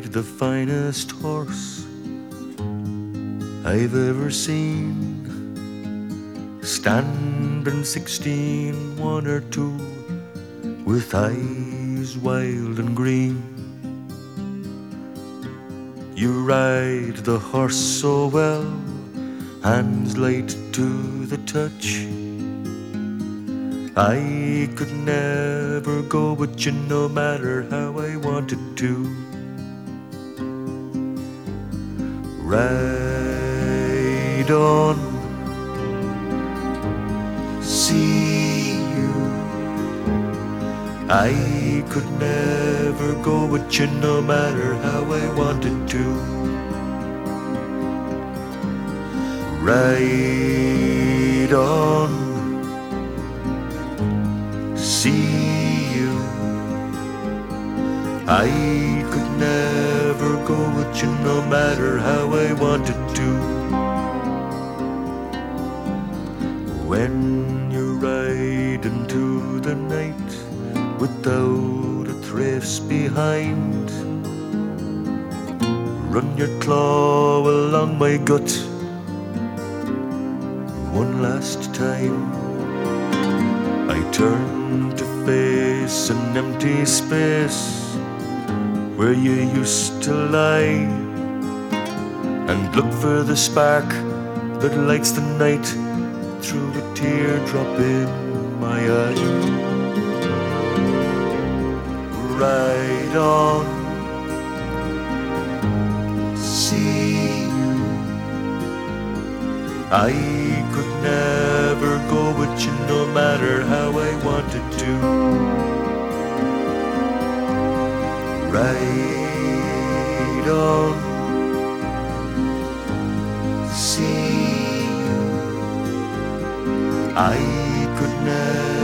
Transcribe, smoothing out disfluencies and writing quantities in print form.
the finest horse I've ever seen, standing 16, 1 or 2, with eyes wild and green. You ride the horse so well, hands light to the touch. I could never go with you no matter how I wanted to. Ride on, see you. I could never go with you no matter how I wanted to. Ride on, see you. I could never go with you no matter how I wanted to. When you ride into the night without a trace behind, run your claw along my gut one last time. I turn to face an empty space where you used to lie, and look for the spark that lights the night through a teardrop in my eye. Ride on, see you. I could never go with you no matter how I wanted to. Ride on, see you. I could never